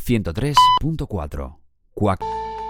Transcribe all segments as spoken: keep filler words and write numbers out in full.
ciento tres punto cuatro. Quack.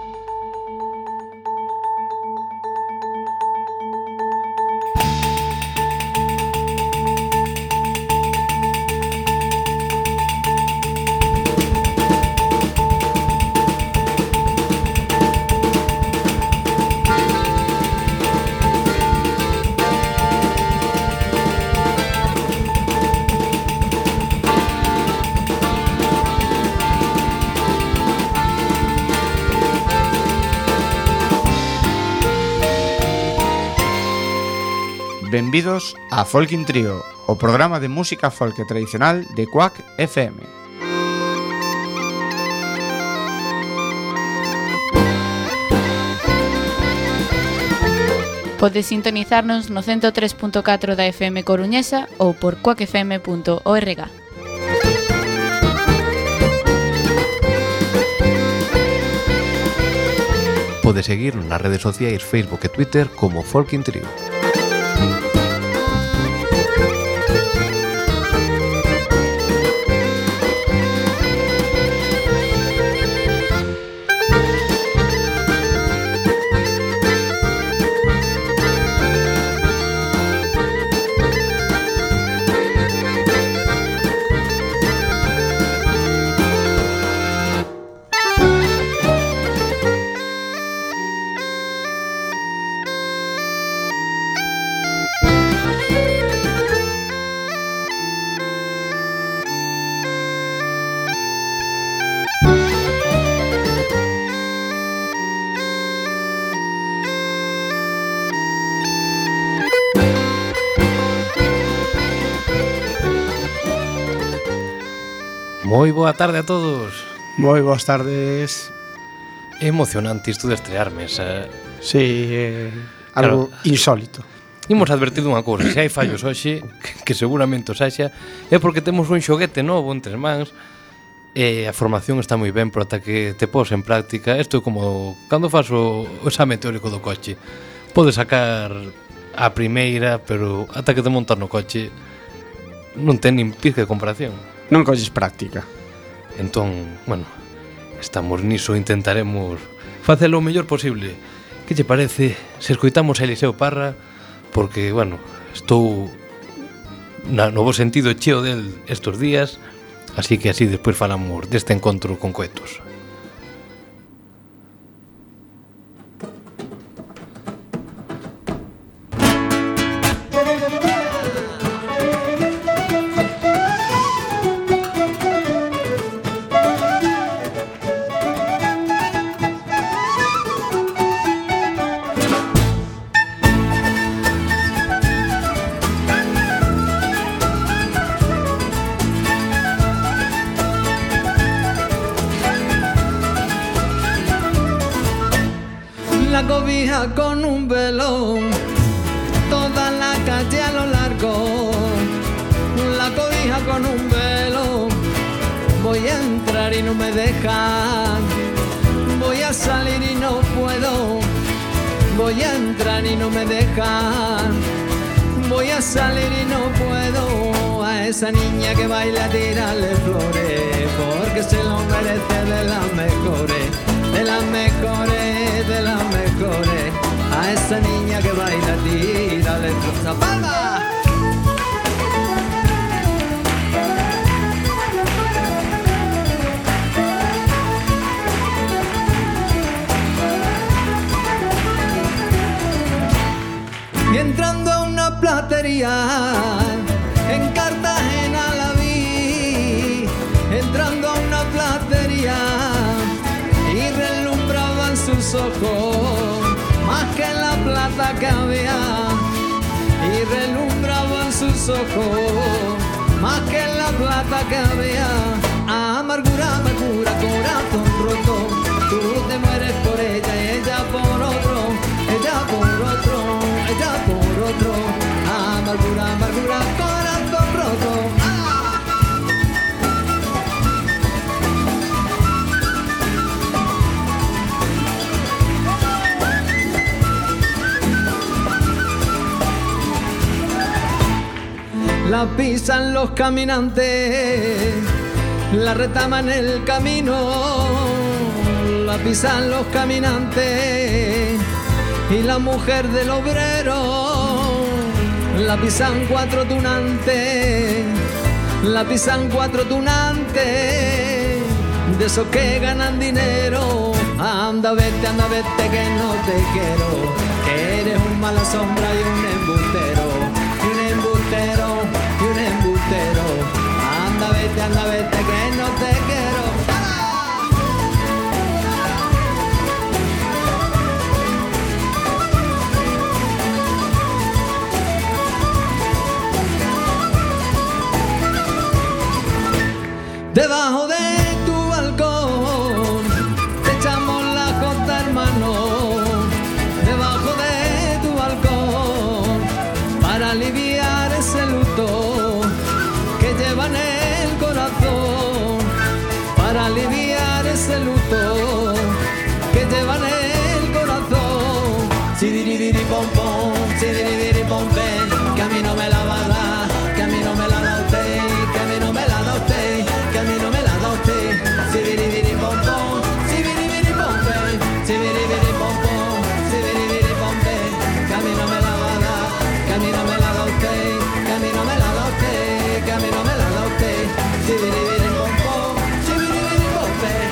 Benvidos a Folkin Trío, o programa de música folk tradicional de Quack F M. Podes sintonizarnos no ciento tres punto catro da F M coruñesa ou por quack f m punto org. Podes seguirnos nas redes sociais Facebook e Twitter como Folkin Trío. Moi boa tarde a todos. Moi boas tardes. É emocionante isto de estrearme, xa. Sí, é algo claro, insólito. Imos advertir dunha cousa, se hai fallos hoxe, que seguramente os haxa, é porque temos un xoguete novo entre mans, e a formación está moi ben, pero ata que te pos en práctica, isto é como cando faz o exame teórico do coche. Podes sacar a primeira, pero ata que te montas no coche non ten nin pizca de comparación. Non colles práctica. Entón, bueno, estamos niso, intentaremos facelo o mellor posible. Que che parece se escoitamos a Eliseo Parra? Porque, bueno, estou na, no bo sentido cheo del estos días, así que así despois falamos deste encontro con coetos. Con un velo, toda la calle a lo largo, la cobija con un velo, voy a entrar y no me dejan, voy a salir y no puedo, voy a entrar y no me dejan, voy a salir y no puedo, a esa niña que baila tirarle flores, porque se lo merece, de las mejores, de las mejores, de las mejores, a esa niña que baila tírale flores. ¡Palma! Y entrando a una platería en Cartagena la vi, entrando a una platería y relumbraban sus ojos más que la plata que había, y relumbraban sus ojos más que la plata que había. Amargura, amargura, corazón roto, tú te mueres por ella y ella por otro, ella por otro, ella por otro. Amargura, amargura, corazón roto. ¡Ah! La pisan los caminantes la retama en el camino la pisan los caminantes y la mujer del obrero la pisan cuatro tunantes, la pisan cuatro tunantes de esos que ganan dinero. Anda vete, anda vete que no te quiero, que eres un mala sombra y un embustero, y un embustero, y un embustero. Anda vete, anda vete que no te quiero. Debajo de tu balcón te echamos la costa, hermano. Debajo de tu balcón para aliviar ese luto que lleva en el corazón, para aliviar ese luto que lleva en el corazón. Sidiridiri pom pom, sidiridiri pom pem, que a mí no me la va a dar, que a mí no me la da usted, que a mí no me la da usted, que a mí no me la da usted. Sidiridiri pom pom, sidiridiri pom pem, sidiridiri pom pom, sidiridiri pom pem, que a mí no me la va a dar, que a mí no me la da usted, que a mí no me la da usted, que a mí no me la da usted. Sidiridiri pom pom, sidiridiri pom pem.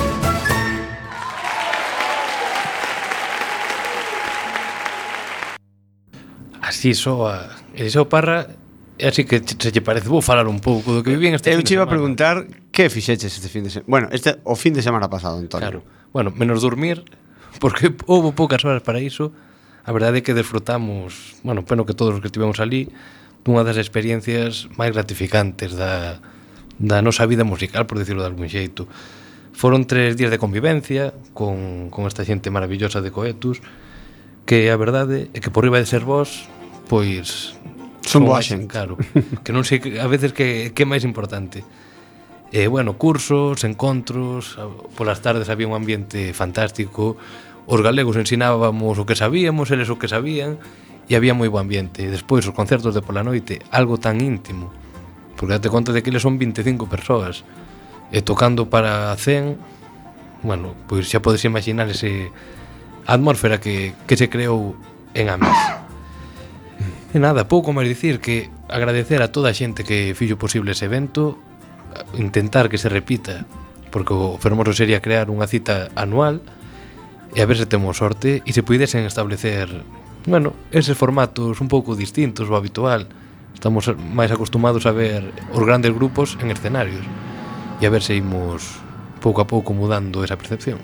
Así soa Eliseo Parra. E así que se lle parece, vou falar un pouco do que viví en este Eu fin de te iba a semana. preguntar que fixeches este fin de semana. Bueno, este o fin de semana pasado, Antonio. Claro. Bueno, menos dormir, porque houve poucas horas para iso. A verdade é que desfrutamos, bueno, peno que todos os que estivemos ali, dunha das experiencias máis gratificantes da, da nosa vida musical, por decirlo de algún xeito. Foron tres días de convivencia con, con esta xente maravillosa de Coetus, que a verdade é que por riba de ser vos, pois Son boa máis- xente. Claro, que non sei que- a veces que, que é máis importante. Eh, bueno, cursos, encontros, a- polas tardes había un ambiente fantástico, os galegos ensinábamos o que sabíamos, eles o que sabían, e había moi bo ambiente. E despois os concertos de pola noite, algo tan íntimo, porque date conta de que eles son veinticinco persoas, e tocando para cen, bueno, pois xa podes imaginar ese a atmósfera que, que se creou en Ames. E nada, pouco máis dicir que agradecer a toda a xente que fixo posible ese evento, intentar que se repita, porque o fermoso sería crear unha cita anual e a ver se temos sorte e se puidesen establecer, bueno, eses formatos un pouco distintos ao habitual. Estamos máis acostumados a ver os grandes grupos en escenarios e a ver se imos pouco a pouco mudando esa percepción.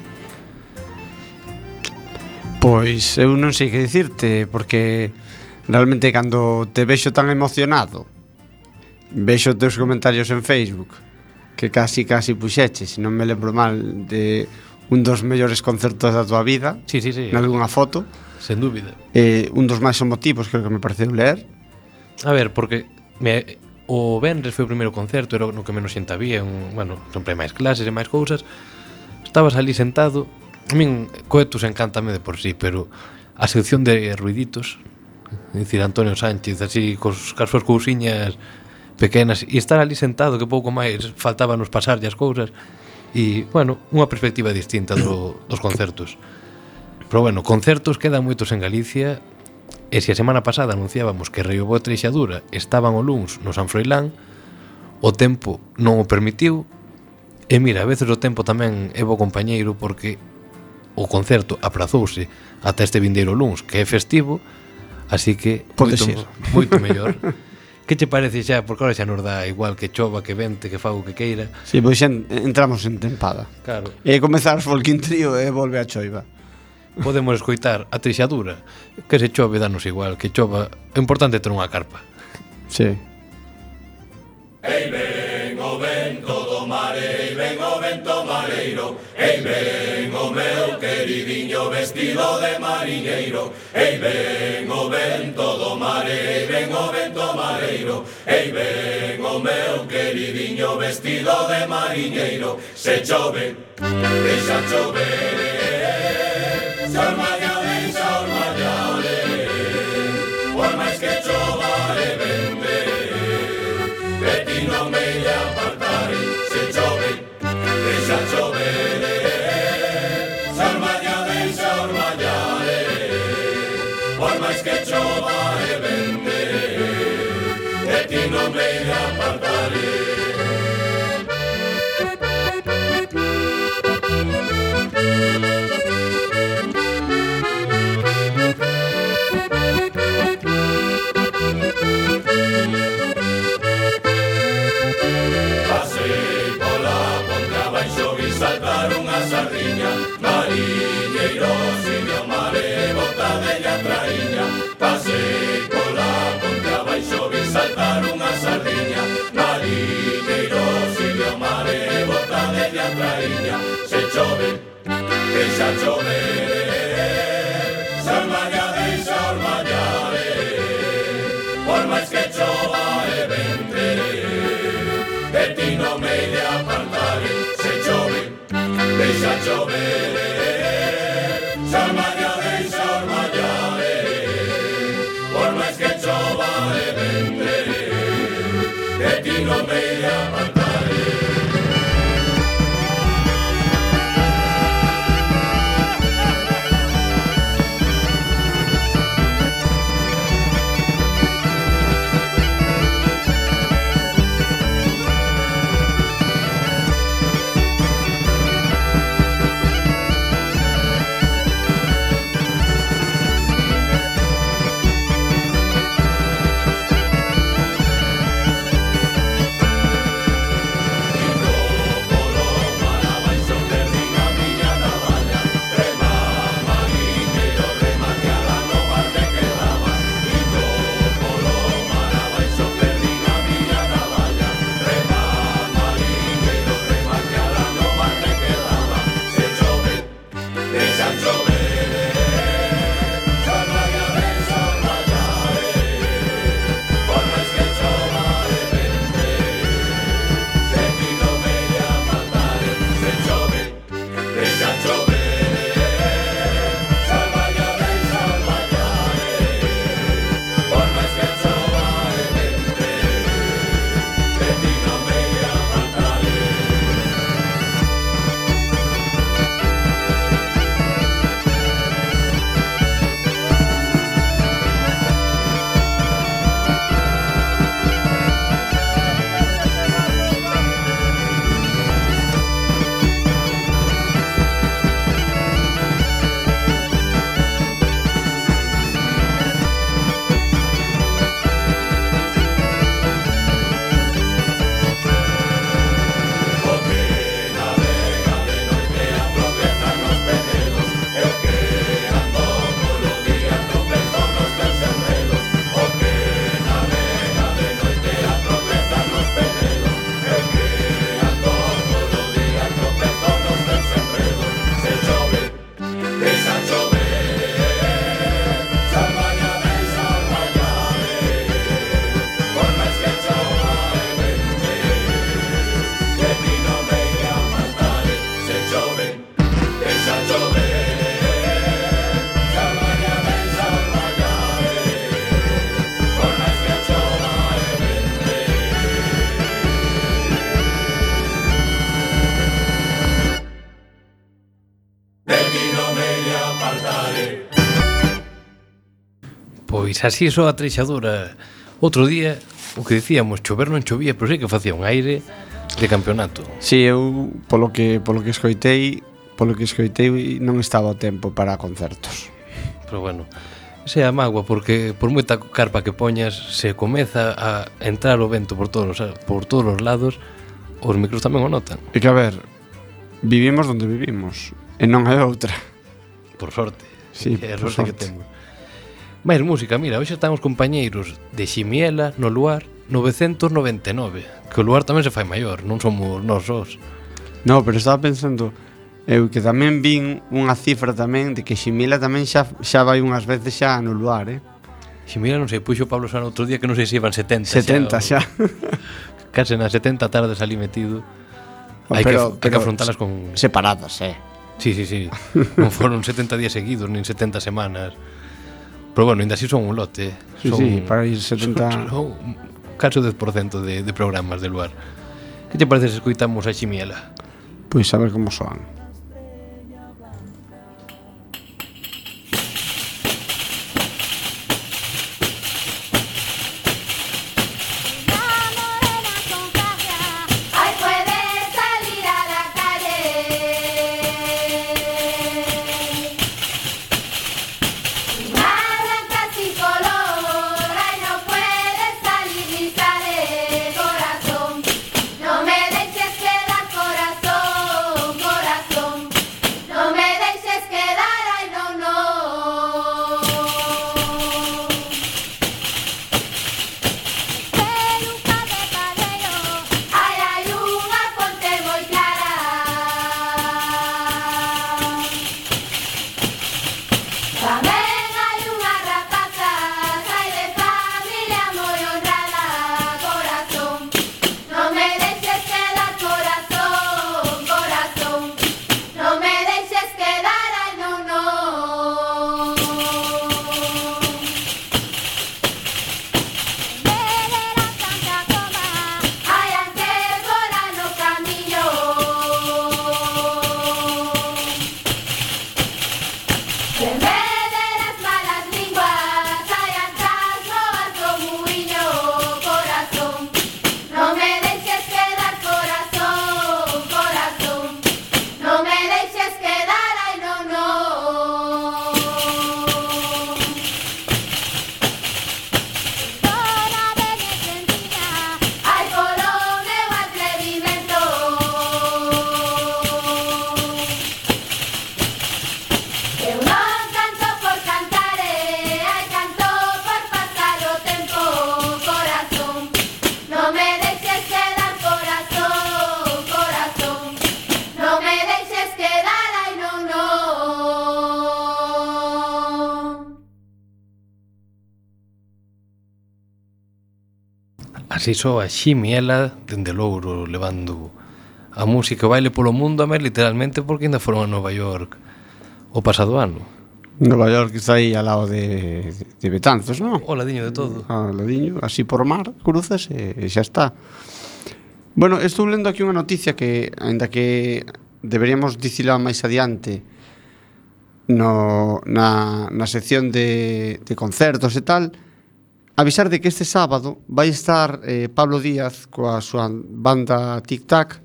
Pois eu non sei que dicirte, porque realmente cando te vexo tan emocionado, vexo teus comentarios en Facebook, que casi casi puxeches, se non me lembro mal, de un dos mellores concertos da tua vida, Sí, sí, sí, nalgúnha foto, sen dúbida. eh, un dos máis emotivos, creo que me pareceu ler. A ver, porque me, o Benres foi o primeiro concerto, era no que menos xente había, un, bueno, sempre hai máis clases e máis cousas. Estabas ali sentado. A min Coetus encántame de por sí, pero a sección de ruiditos, é dicir, Antonio Sánchez, así cos, cas súas cousiñas pequenas, e estar ali sentado, que pouco máis faltaba nos pasarlle as cousas, e, bueno, unha perspectiva distinta do, dos concertos. Pero, bueno, concertos quedan moitos en Galicia. E se a semana pasada anunciábamos que Río Bo e Treixadura estaban o luns no San Froilán, o tempo non o permitiu. E mira, a veces o tempo tamén é bo compañeiro, porque o concerto aprazouse ata este vindeiro luns, que é festivo, así que Pode moito, ser. moito mellor. Que che parece xa? Porque ahora xa nos dá igual que chova, que vente, que faga o que queira. Si, sí, pois xa en- entramos en tempada. Claro, E comezar os Folkin Trío e volve a choiva. podemos escoitar a Treixadura, que se chove danos igual, que chova, é importante ter unha carpa. Sí. Se chove sardiña, mariñeiro subiu ao mar e botadelle a traíña. Pasei pola ponte abaixo, vi saltar unha sardiña, mariñeiro subiu ao mar e botadelle a traíña. Se chove, deixa chover, se ormalla deixa ormallar, por máis que chova e vente, de ti non me iré apartar. Se chove, deixa chover, se ormalla deixa ormallar, por máis que chova e vente, de ti non me iré apartar. Pois así só a treixadura. Outro día, o que dicíamos, chover non chovía, pero sí que facía un aire de campeonato. Si, sí, eu polo que polo que escoitei, polo que escoitei non estaba o tempo para concertos. Pero bueno, esa é a mágoa, porque por moita carpa que poñas, se comeza a entrar o vento por todos os, por todos os lados, os micros tamén o notan. E que a ver, vivimos onde vivimos, e non hai outra. Por sorte. Sí, é a por sorte sorte. que temos. Mais música, mira, hoxe están os compañeiros de Ximiela no Luar novecentos noventa e nove, que o Luar tamén se fai maior, non somos nós sós. No, pero estaba pensando eu que tamén vin unha cifra tamén de que Ximila tamén xa, xa vai unhas veces xa no Luar, eh? Ximiela non sei, puxo Pablo Sano outro día que non sei se iban setenta setenta xa, xa, case nas setenta tardes ali metido. Hai que, hai que afrontalas con separadas, eh. Sí, sí, sí. Non foron setenta días seguidos, nin setenta semanas. Pero bueno, ainda así son un lote. Sí, son, sí, para ir setenta... Son, son casi o dez por cento de, de programas de Luar. Que te parece se escoitamos a Ximiela? Pois a ver como soan. Corazón, no me dejes quedar, corazón, corazón. Así soa Ximiela dende Louro levando a música e o baile polo mundo, a máis literalmente porque ainda foron a Nova York o pasado ano. Nova York está aí ao lado de, de Betanzos, non? O ladiño de todo. Ao ladiño, así por mar, cruzas e, e xa está. Bueno, estou lendo aquí unha noticia que, ainda que deberíamos dicila máis adiante no, na, na sección de, de concertos e tal, avisar de que este sábado vai estar eh, Pablo Díaz coa súa banda Tic Tac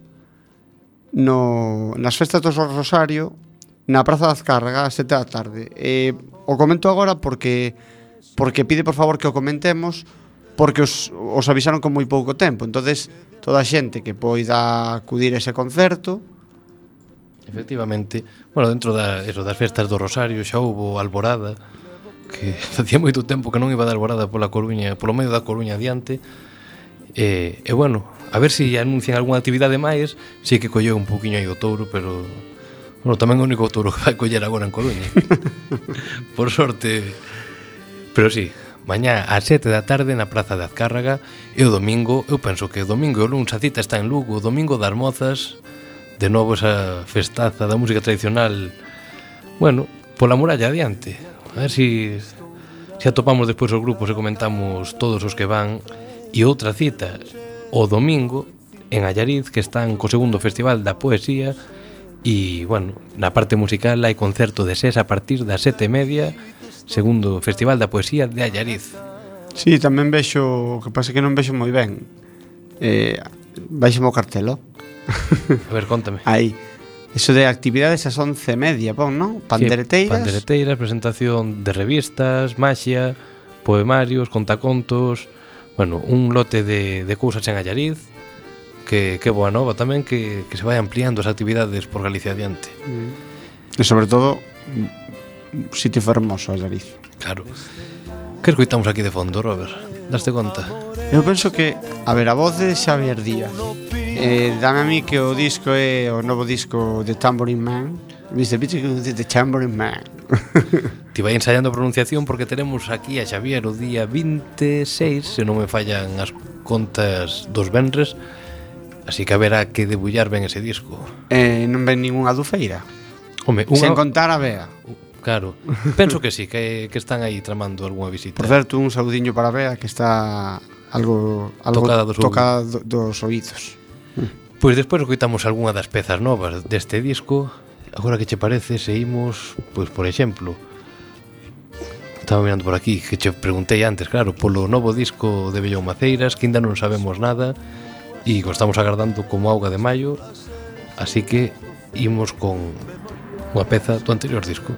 no, nas festas do Rosario na Praza da Azcárraga ás sete da tarde. Eh, o comento agora porque porque pide por favor que o comentemos porque os, os avisaron con moi pouco tempo. Entonces toda a xente que poida acudir a ese concerto. Efectivamente, bueno, dentro da, eso, das festas do Rosario xa houbo alborada, que facía moito tempo que non iba de alborada pola Coruña, polo medio da Coruña adiante. E, e bueno, a ver se si anuncian algunha actividade máis. Si que colleu un poquinho aí o touro, pero bueno, tamén é o único touro que vai coller agora en Coruña. Por sorte. Pero si, sí, mañá ás sete da tarde na Praza de Azcárraga. E o domingo, eu penso que o domingo e o luns a cita está en Lugo. O domingo das Mozas, de novo esa festaza da música tradicional, bueno, pola muralla adiante. A ver si se atopamos despois os grupos e comentamos todos os que van. E outra cita o domingo en Allariz, que están co segundo Festival da Poesía. E, bueno, na parte musical hai concerto de SES a partir das sete e media, segundo Festival da Poesía de Allariz. Sí, tamén vexo, o que pasa que non vexo moi ben. Eh, Baixame o cartelo. A ver, contame. Aí. Eso de actividades ás once e media, pon, non? Pandereteiras. Sí, pandereteiras, presentación de revistas, maxia, poemarios, contacontos. Bueno, un lote de, de cousas en Allariz. Que, que boa nova tamén que, que se vai ampliando as actividades por Galicia adiante. Mm. E sobre todo sitio fermoso, Allariz. Claro. Que escoitamos aquí de fondo, Robert? Daste conta? Eu penso que, a ver, a voz de Xavier Díaz eh, dame a mí que o disco é o novo disco de Tambourine Man. Viste, viste que de Tambourine Man. Ti vai ensayando a pronunciación porque tenemos aquí a Xavier o día veintiséis, se non me fallan as contas dos venres. Así que haberá que debullar ben ese disco. Eh, non ven ninguna dufeira. Home, unha... Sen contar a Bea. Claro, penso que sí, que, que están aí tramando algunha visita. Por certo, un saudiño para Bea que está algo, algo tocada dos, tocada do, dos oídos. Pois despois escoitamos algunha das pezas novas deste disco. Agora que che parece, seguimos, pois por exemplo, estaba mirando por aquí, que che preguntei antes, claro, polo novo disco de Bellón Maceiras, que ainda non sabemos nada. E o estamos agardando como auga de maio. Así que imos con unha peza do anterior disco.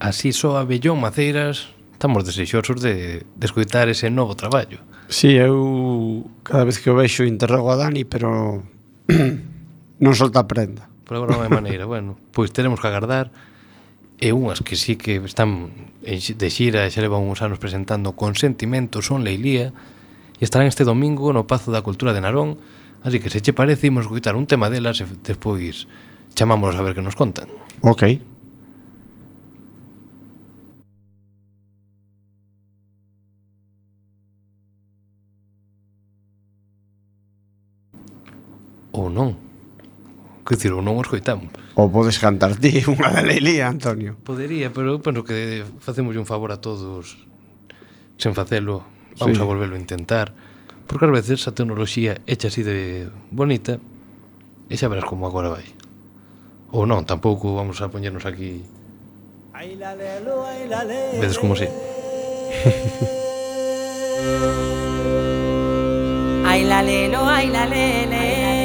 así só a Bellón Maceiras estamos desexosos de, de escoitar ese novo traballo. Si, sí, eu cada vez que o vexo interrogo a Dani, pero non solta a prenda. Por agora non hai maneira, bueno, pois teremos que agardar. E unhas que sí que están de xira e xa levan uns anos presentando Consentimento son Leilía e estarán este domingo no Pazo da Cultura de Narón. Así que se che parece, imos escoitar un tema delas e despois chamámonos a ver que nos contan. Ok. Ou non. Que dicir, ou non o escoitamos. Ou podes cantar ti unha de Leilía, Antonio. Podería, pero eu penso que facemos un favor a todos sen facelo. Vamos sí. a volverlo a intentar. Porque ás veces a tecnoloxía echa así de bonita e xa verás como agora vai. Ou non, tampouco vamos a poñernos aquí. Vedes como si? Ai la lelo, ai la lele.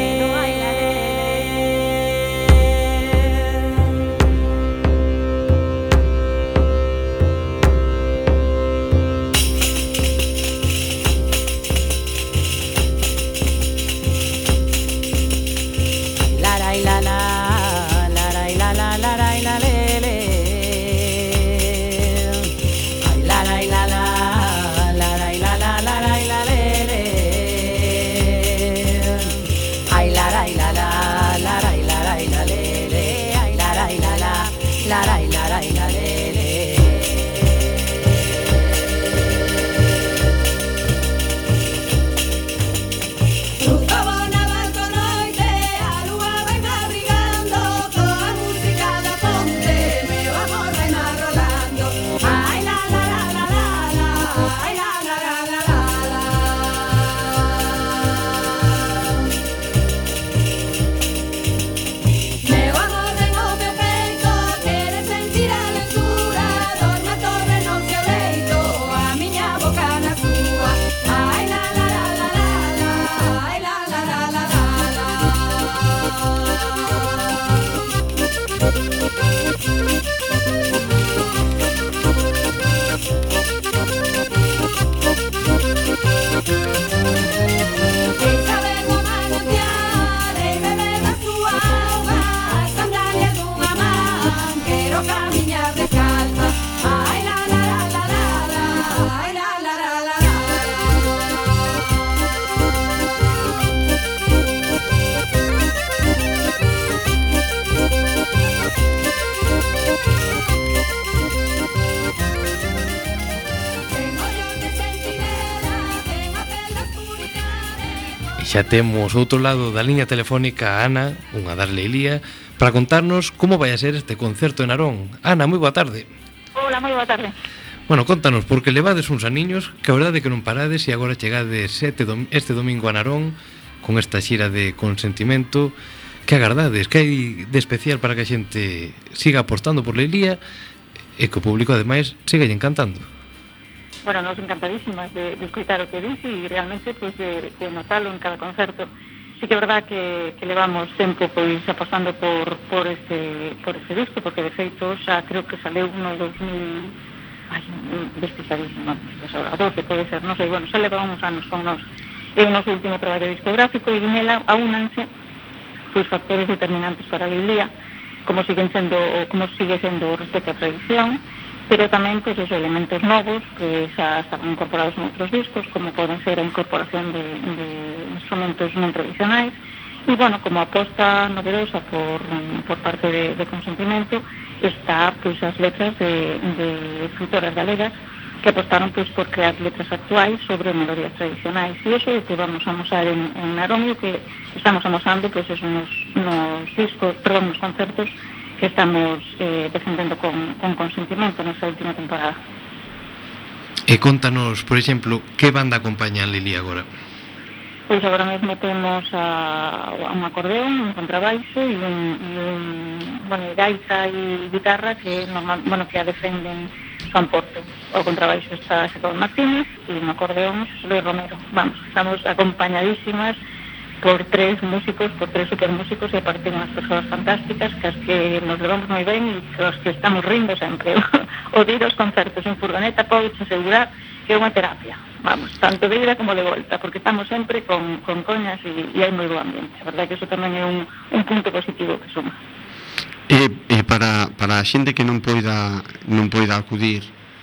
Xa temos outro lado da liña telefónica a Ana, unha das Leilía, para contarnos como vai a ser este concerto en Narón. Ana, moi boa tarde. Hola, moi boa tarde. Bueno, contanos, porque levades uns aniños que a verdade que non parades e agora chegades este, dom este domingo a Narón con esta xira de Consentimento. Que agardades? Que hai de especial para que a xente siga apostando por Leilía e que o público, ademais, siga encantando? Bueno, nos encantadísimas de, de escoitar o que dice e realmente pues, de, de notalo en cada concerto. Sí que é verdad que, que levamos tempo pois apostando por, por, este, por este disco, porque de feito xa creo que saleu no dos mil... Ai, despistadísimo, pues, a doce pode ser, non sei, bueno, xa leva uns anos con nós. É o noso último traballo discográfico e nela aúnanse pois, factores determinantes para a Leilía, como siguen sendo, como sigue sendo respecto á tradición, pero tamén pois, esos elementos novos que xa estaban incorporados en outros discos, como poden ser a incorporación de, de instrumentos non tradicionais, e, bueno, como aposta novedosa por, por parte de, de Consentimento, está pois, as letras de, de escritoras galegas que apostaron pois, por crear letras actuais sobre melodías tradicionais, e iso é o que vamos a amosar en, en Narón, e que estamos amosando pois, eso, nos, nos discos, perdón, nos concertos que estamos eh, defendendo con, con Consentimento nesta última temporada. E contanos, por exemplo, que banda acompaña a Leilía agora? Pois agora mesmo temos a, a un acordeón, un contrabaixo e un, e un bueno, gaita e guitarra que normal, bueno, que a defenden Juan Porto. O contrabaixo está Xacobón Martínez e un acordeón Luis Romero. Vamos, estamos acompañadísimas por tres músicos, por tres supermúsicos, e aparte unhas persoas fantásticas que as que nos levamos moi ben e que os que estamos rindo sempre. O de ir aos concertos en furgoneta podes asegurar que é unha terapia, vamos, tanto de ida como de volta, porque estamos sempre con, con coñas e, e hai moi bo ambiente. A verdade que iso tamén é un, un punto positivo que suma. E, e para, para a xente que non poida non poida acudir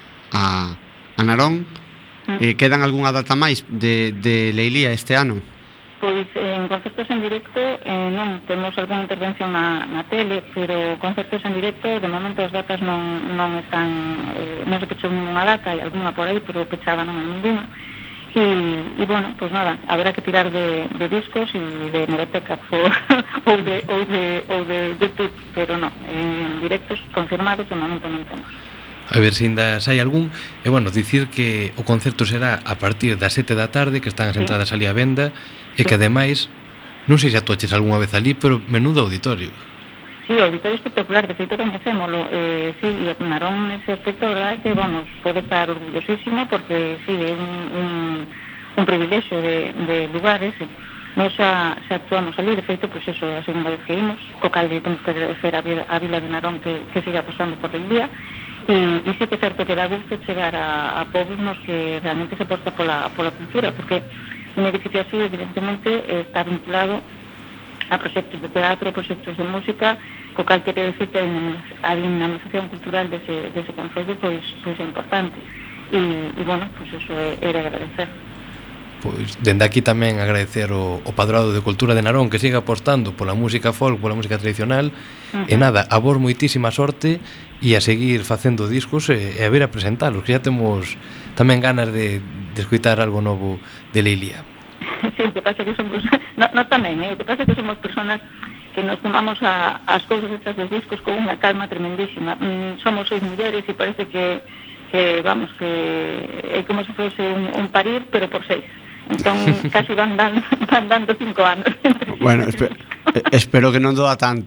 a, a Narón, mm. eh, quedan algunha data máis de, de Leilía este ano? Pois en concertos en directo eh, non, temos algunha intervención na, na tele, pero concertos en directo de momento as datas non, non están, eh, non se pechou ninguna data, hai algunha por aí, pero pechada non hai ninguna. E, e bueno, pois nada, haberá que tirar de, de discos e de Meroteca por, ou, de, ou, de, ou de YouTube, pero non, en directos confirmados de momento non temos. A ver se ainda hai algún. E bueno, dicir que o concerto será a partir das sete da tarde, que están as entradas ali á venda, e que ademais, non sei se atoches algunha vez ali, pero menudo auditorio. Sí, o auditorio espectacular, de feito coñecémolo, eh, sí, e o Narón nese aspecto, verdade, que, vamos, pode estar orgullosísimo, porque, sí, é un, un, un privilexio de, de lugares, e nos xa, xa actuamos ali, de feito, pois eso, a segunda vez que imos, co cal temos que agradecer a, a Vila de Narón que, que siga apostando por el día, e, e sí que é certo que dá gusto chegar a, a povos nos que realmente se aposta pola, pola cultura, porque un edificio así, evidentemente, está vinculado a proxectos de teatro, proxectos de música, co cal quere decir que a dinamización cultural dese, dese concello pois, pois é importante. E, e bueno, pois eso é, é de agradecer. Pois, dende aquí tamén agradecer o, o Padrado de Cultura de Narón que siga apostando pola música folk, pola música tradicional. Uh-huh. E nada, a vos moitísima sorte e a seguir facendo discos e, e a ver a presentalos, que ya temos tamén ganas de, de escutar algo novo de Leilía. Sí, o que pasa que somos, no, no tamén, eh? o que pasa que somos personas que nos tomamos a, as cousas estas dos discos con unha calma tremendísima. Mm, somos seis mulleres e parece que, que vamos, que é como se fose un, un parir, pero por seis. Entón, casi van dando, van dando cinco anos. Bueno, espe espero que non doa tanto.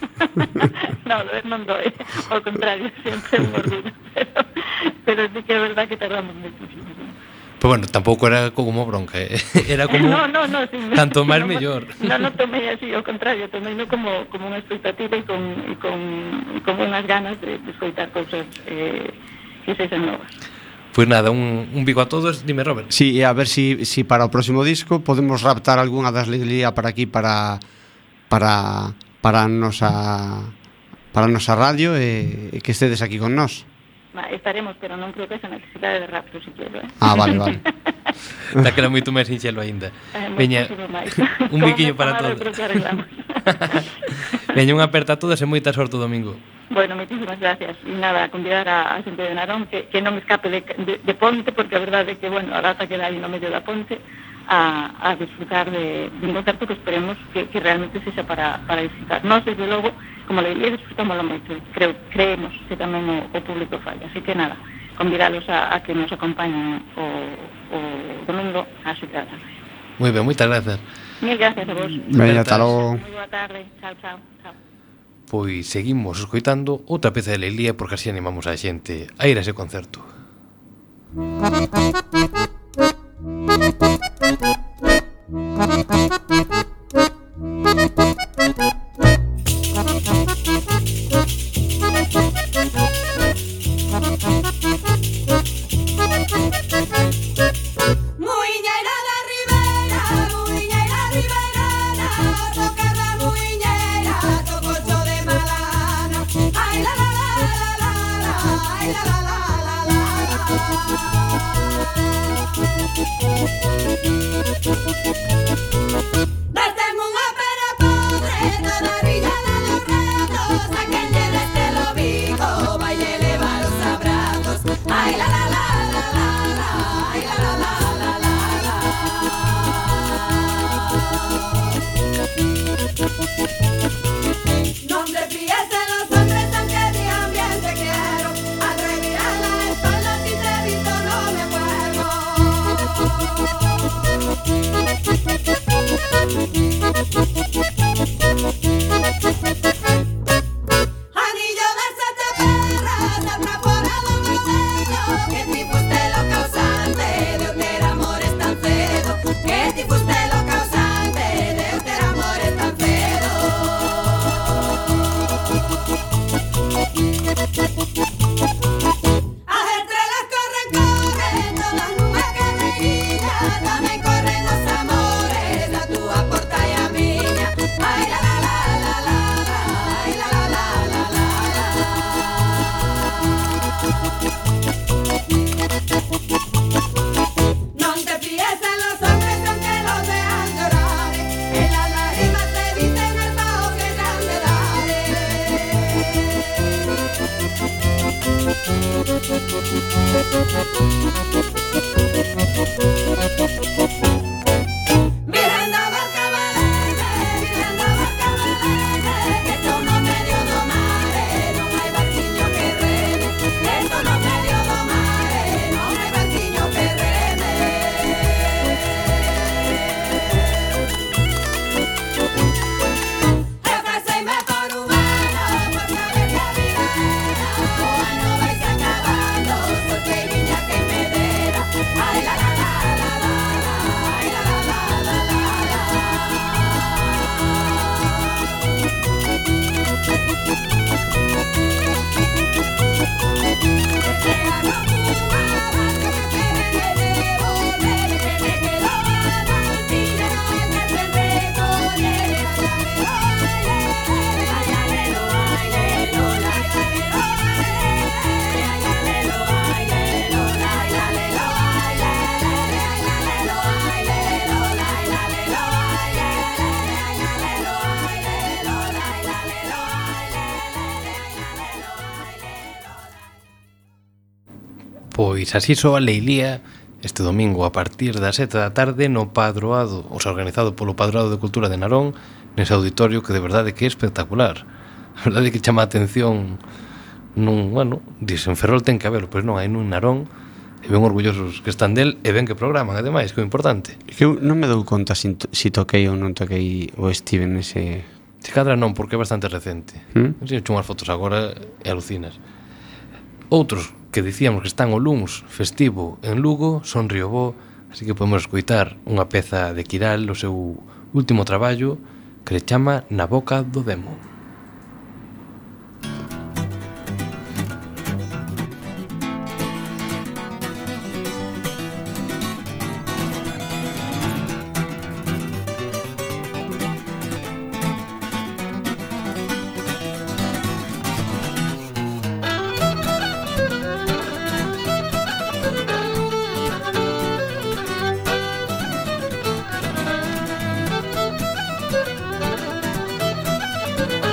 No, non doe, ao contrario, sempre un orgullo. Pero, pero sí que é verdad que tardamos muchísimo. Pero bueno, tampouco era como bronca, eh? Era como no, no, no, sí, tanto máis no, mellor. Non no tomei así, ao contrario, tomei no como, como unha expectativa e con, e con, e con unhas ganas de, de escoitar cousas eh, que sexan novas. Pois nada, un, un bico a todos, dime Robert. Sí, e a ver si, si para o próximo disco podemos raptar algunha das Leilía para aquí, para para para a nosa para a nosa radio e, e que estedes aquí con nós. Estaremos, pero non creo que esa necesidade de rapto si quero, eh? Ah, vale, vale. Daquela moito máis sinxelo aínda. Eh, Veña, un biquiño para todos. Veña, unha aperta a todos e moita sorte o domingo. Bueno, moitísimas gracias. E nada, a convidar a, a xente de Narón que, que non escape de, de, de Ponte, porque a verdade é que, bueno, a data que dá aí no medio da Ponte, a, a disfrutar de, de un concerto que esperemos que, que realmente sexa para, para disfrutar. Nós, desde logo, como le diría, disfrutámoslo moito. Creo, creemos que tamén o, o público falla. Así que nada, convidalos a, a que nos acompañen o, o domingo a sete da tarde. Moi ben, moitas grazas. Mil gracias a vos. Veña, ata logo. Moi boa tarde. Chao, chao, chao. Pois seguimos escoitando outra peza de Leilía porque así animamos a xente a ir a ese concerto. Ay, la la la la la, ay, la la la la la. Pois así soa Leilía este domingo a partir das sete da tarde no Padroado, o sea, organizado polo Padroado de Cultura de Narón, nese auditorio que de verdade que é espectacular. A verdade que chama a atención nun, bueno, dicen Ferrol ten que habelo, pois non, hai nun Narón e ben orgullosos que están del e ben que programan, ademais, que é importante. Que eu non me dou conta si, si toquei ou non toquei ou estive nese... Se cadra non, porque é bastante recente. ¿Mm? Si hecho unhas fotos agora e alucinas. Outros que dicíamos que están o luns festivo en Lugo son Riobó, así que podemos escoitar unha peza de Quiral, o seu último traballo, que le chama Na boca do demo. Thank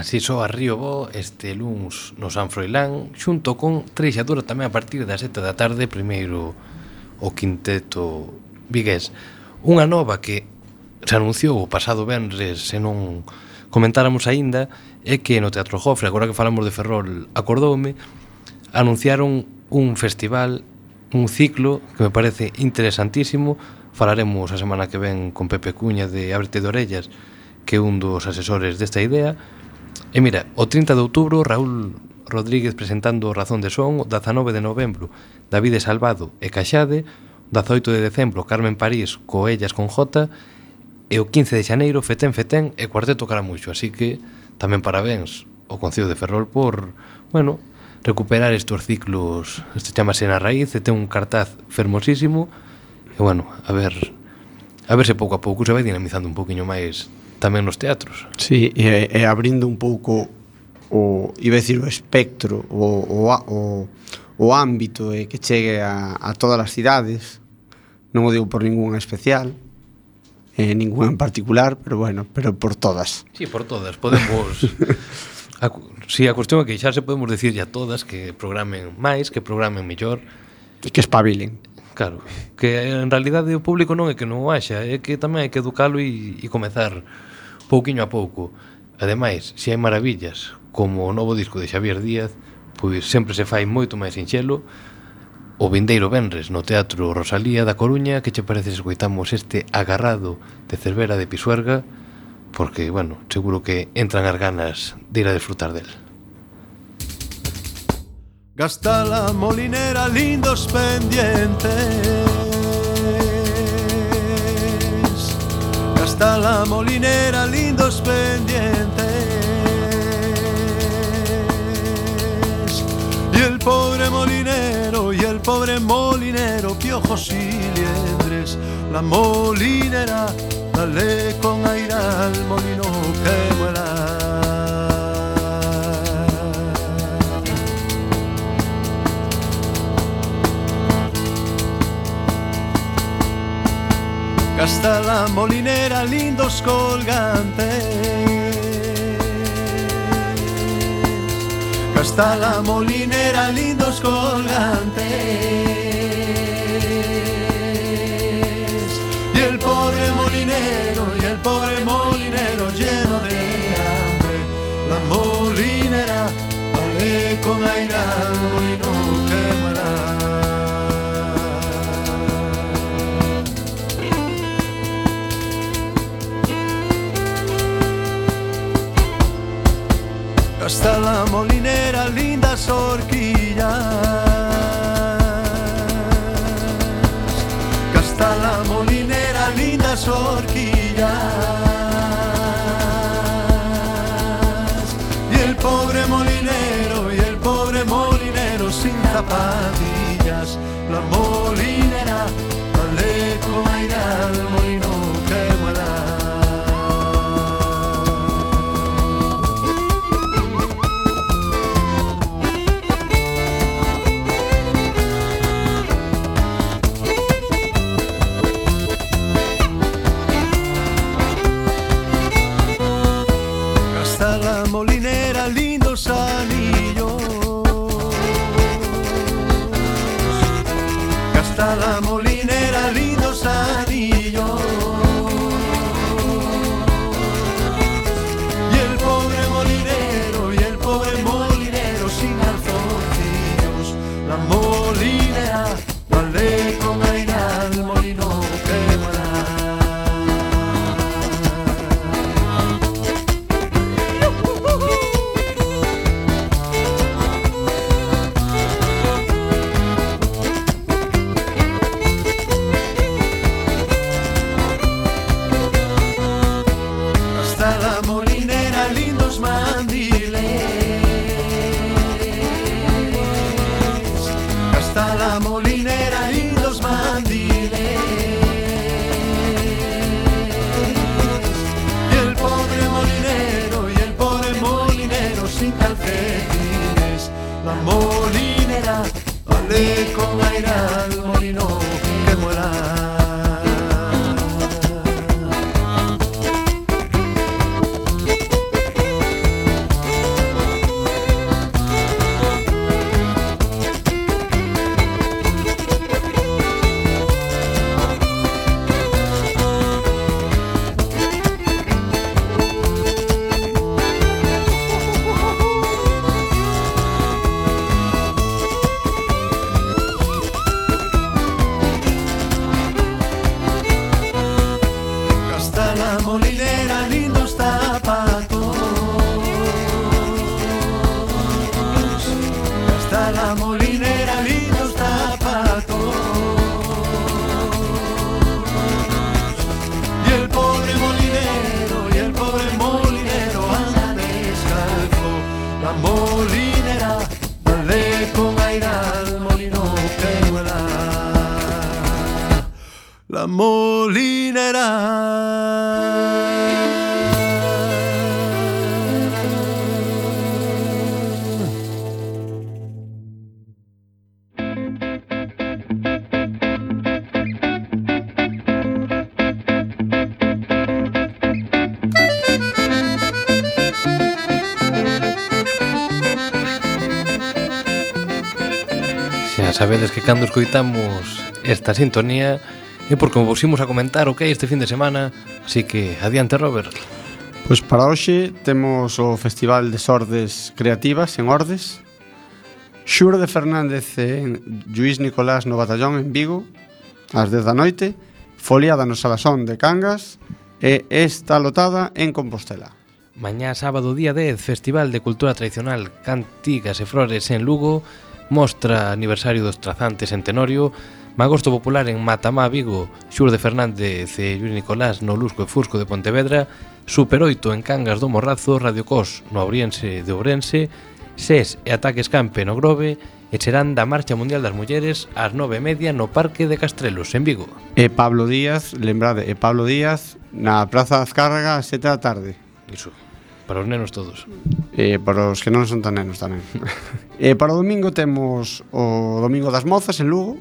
Así soa Río Bo este luns no San Froilán, xunto con Treixadura tamén a partir das sete da tarde, primeiro o quinteto vigués. Unha nova que se anunciou o pasado venres, se non comentáramos aínda, é que no Teatro Jofre, agora que falamos de Ferrol, acordoume, anunciaron un festival, un ciclo que me parece interesantísimo. Falaremos a semana que ven con Pepe Cuña de Ábrete de Orellas, que é un dos asesores desta idea. E mira, o trinta de outubro Raúl Rodríguez presentando Razón de Son, o dezanove de novembro David Salvado e Caxade, o dezaoito de decembro Carmen París co Ellas con J, e o quince de xaneiro Fetén Fetén e Cuarteto Caramuxo. Así que tamén parabéns ao Concello de Ferrol por, bueno, recuperar estes ciclos. Este chamase Na Raíz e ten un cartaz fermosísimo. E bueno, a ver a ver se pouco a pouco se vai dinamizando un poquinho máis tamén nos teatros. Sí, e, e abrindo un pouco o, iba a decir, o espectro, o, o, o, o ámbito e que chegue a, a todas as cidades. Non o digo por ninguna especial, eh, ninguna en particular, pero bueno, pero por todas. Sí, por todas, podemos a, si a cuestión é que xa se podemos decir a todas que programen máis, que programen mellor e que espabilen. Claro, que en realidade o público non é que non o haxa, é que tamén hai que educalo e, e comezar pouquiño a pouco. Ademais, se hai maravillas como o novo disco de Xavier Díaz, pois sempre se fai moito máis sinxelo. O vindeiro venres no Teatro Rosalía da Coruña, que che parece se escoitamos este Agarrado de Cervera de Pisuerga, porque, bueno, seguro que entran as ganas de ir a disfrutar del. Gasta la molinera lindos pendientes, gasta la molinera lindos pendientes, y el pobre molinero, y el pobre molinero, piojos y liendres. La molinera, dale con aire al molino que vuela. Gasta la molinera lindos colgantes, gasta la molinera lindos colgantes, y el pobre molinero, y el pobre molinero lleno de hambre. La molinera vale con aire al molino que vuela. Gasta la molinera lindas horquillas, gasta la molinera lindas horquillas, y el pobre molinero, y el pobre molinero sin zapatillas. La molinera vale con aire al molino que vuela. Molinera lindos anillos, gasta la molinera lindos anillos, y el pobre molinero, y el pobre molinero sin calzoncillos. La molinera vale con aire al molino que vuela. La molinera lindos mandiles, y el pobre molinero, y el pobre molinero sin calcetines. La molinera vale con aire al molino que vuela. La Molinera. Xa sabedes que cando escoitamos esta sintonía é porque vos imos a comentar o que hai este fin de semana, así que adiante, Robert. Pois para hoxe temos o Festival de Sordes Creativas en Ordes, Xuro de Fernández en Lluís Nicolás no Batallón en Vigo ás dez da noite, Foliada no Salasón de Cangas e Esta Lotada en Compostela. Mañá sábado día dez, Festival de Cultura Tradicional Cantigas e Flores en Lugo, mostra aniversario dos trazantes en Tenorio, Magosto Popular en Matamá, Vigo, Xuro de Fernández e Lluís Nicolás no Lusco e Fusco de Pontevedra, Super oito en Cangas do Morrazo, Radio Cos no Auriense de Ourense, SES e Ataques Campe no Grove, e serán da Marcha Mundial das Mulleres ás nove e media no Parque de Castrelos, en Vigo. E Pablo Díaz, lembrade, e Pablo Díaz na Praza das Cárregas ás sete da tarde. Iso, para os nenos todos. E para os que non son tan nenos tamén. E para o domingo temos o Domingo das Mozas en Lugo,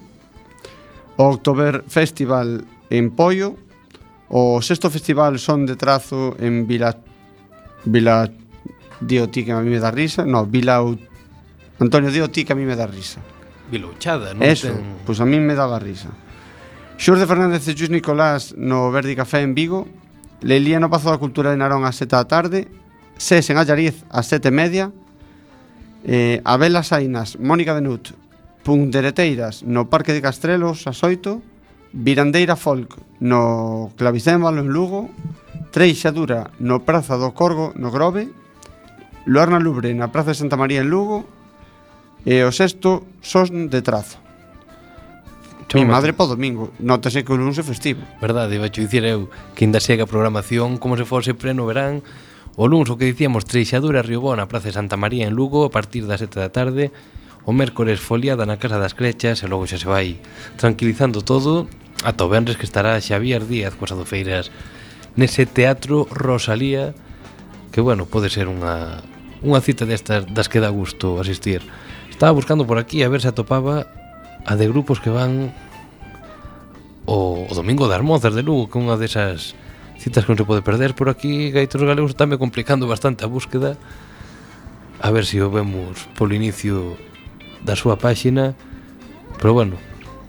o October Festival en Poio, o sexto Festival Son de Trazo en Vila Vila Diotí, que a mí me dá risa. No, Vila Antonio Diotí, que a mí me dá risa. Vilouchada, non? Eso, ten... pois pues a mí me daba risa. Xur de Fernández e Lluís Nicolás no Verdi Café en Vigo, Lelía no Pazo da Cultura de Narón ás sete da tarde, SES en Allariz ás sete e media, eh, Abela Sainas, Mónica de Nut, Pundereteiras no Parque de Castrelos ás oito, Virandeira Folk no Clavicémbalo en Lugo, Treixadura no Praza do Corgo no Grove, Luarna Lubre na Praza de Santa María en Lugo, e o sexto Son de Trazo. Mi madre po domingo, notase que o lunes é festivo. Verdade, vai dicir eu que ainda segue a programación como se fose pleno verán. O lunes, o que dicíamos, Treixadura Riobó na Praza de Santa María en Lugo a partir das sete da tarde, o mércores Foliada na Casa das Crechas, e logo xa se vai tranquilizando todo ata o venres, que estará Xavier Díaz coas adofeiras nese Teatro Rosalía, que bueno, pode ser unha unha cita destas das que dá gusto asistir. Estaba buscando por aquí a ver se atopaba a de grupos que van o, o Domingo das Mozas de Lugo, que é unha desas citas que non se pode perder. Por aquí Gaitos Galegos está me complicando bastante a búsqueda, a ver se o vemos polo inicio da súa páxina, pero bueno,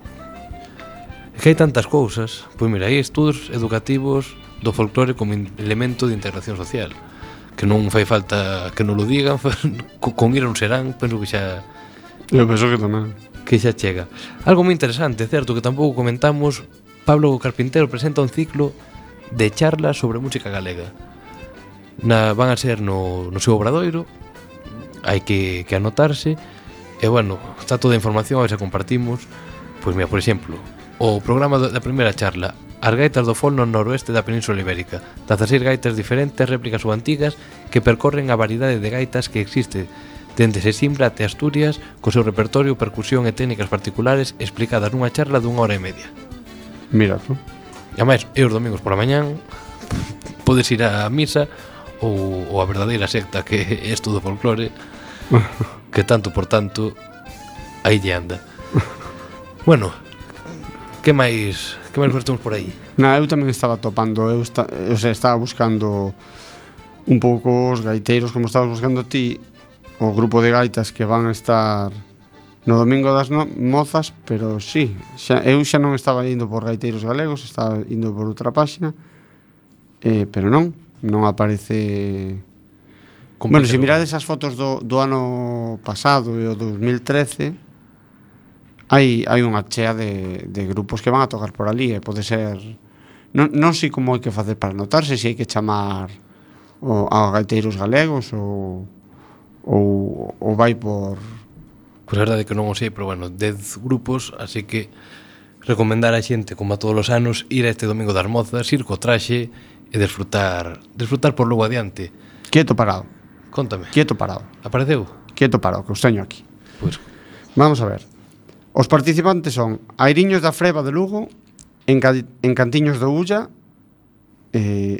é que hai tantas cousas. Pois mira, hai estudos educativos do folclore como elemento de integración social, que non fai falta que non lo digan, con ir a un serán, penso que xa eu penso que tamén que xa chega. Algo moi interesante, certo, que tampouco comentamos. Pablo Carpintero presenta un ciclo de charlas sobre música galega. Na, van a ser no, no seu obradoiro, hai que, que anotarse, e bueno, está toda a información, a ver se compartimos. Pois mira, por exemplo, o programa da primeira charla, as gaitas do fol no noroeste da Península Ibérica, dezaseis gaitas diferentes, réplicas ou antigas, que percorren a variedade de gaitas que existe dende Sesimbra até Asturias, co seu repertorio, percusión e técnicas particulares explicadas nunha charla dunha hora e media. Mira, tú. E ademais, e os domingos pola mañán podes ir á misa ou, ou a verdadeira secta que é isto do folclore, que tanto por tanto aí lle anda. Bueno, que máis que máis temos por aí? Na, eu tamén estaba topando, eu, esta, eu sei, estaba buscando un pouco os gaiteiros, como estabas buscando ti, o grupo de gaitas que van a estar no Domingo das no- Mozas, pero sí, xa, eu xa non estaba indo por gaiteiros galegos, estaba indo por outra páxina, eh, pero non, non aparece. Complicado. Bueno, se mirades as fotos do, do ano pasado e o dos mil trece, hai, hai unha chea de, de grupos que van a tocar por ali, e pode ser. Non, non sei como hai que facer para notarse, se hai que chamar o, a gaiteiros galegos ou, ou, ou vai por. Pois a verdade é que non o sei, pero bueno, dez grupos, así que recomendar a xente, como a todos os anos, ir a este Domingo das Mozas, ir co traxe e desfrutar, desfrutar por logo adiante. Quieto parado. Contame. Quieto parado. Apareceu? Quieto parado, que os teño aquí. Pois vamos a ver. Os participantes son Airiños da Freba de Lugo, en, en Cantiños do Ulla, eh,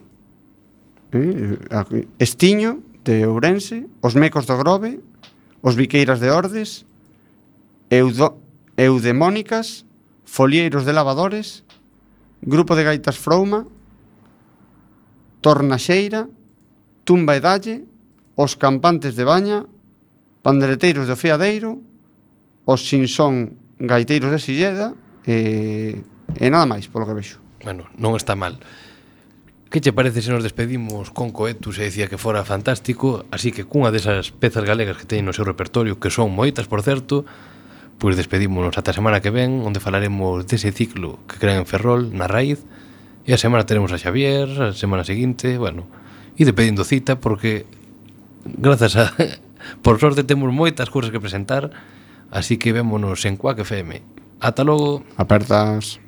eh, Estiño de Ourense, os Mecos do Grove, os Viqueiras de Ordes, Eudo, Eudemónicas, Folieiros de Lavadores, Grupo de Gaitas Frouma, Tornaxeira, Tumba e Dalle, os Campantes de Baña, Pandereteiros de Fiadeiro, os Sinsón Gaiteiros de Silleda e, e nada máis, polo que vexo. Bueno, non está mal. Que che parece se nos despedimos con Coetus e dicía que fora fantástico, así que cunha desas pezas galegas que teñen no seu repertorio, que son moitas, por certo, pois despedímonos ata a semana que ven, onde falaremos dese ciclo que crean en Ferrol, na Raíz, e a semana teremos a Xavier, a semana seguinte, bueno, e despedindo cita, porque grazas a... por sorte temos moitas cousas que presentar, así que vémonos en Quack F M. Ata logo. Apertas.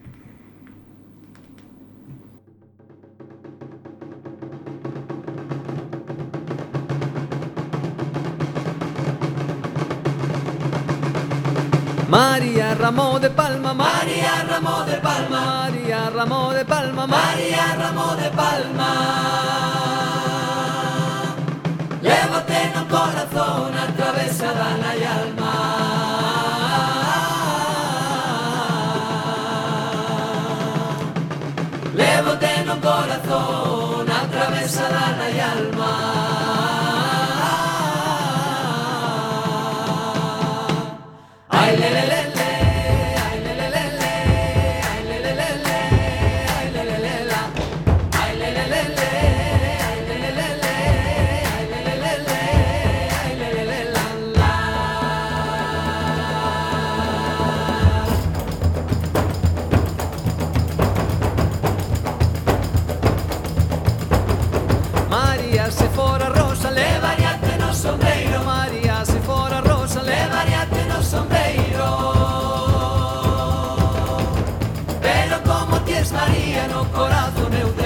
María Ramón de Palma, María Ramón de Palma, María Ramón de Palma, María Ramón de Palma. Lévate no corazón, atravesada na alma. Lévate no corazón, atravesada na alma. Ay, le, le, le, le, ay, le, le, le, le, ay, le, le, le, le, ay, le, le, le, la, ay, le, le, le, le, ay, le, le, le, le, ay, le, le, le, le, ay, le, le, le, la, la. María, se fora rosa, levaríate no sombreiro. María, se fora rosa, levaríate no sombreiro. Pero como ties María no corazón eu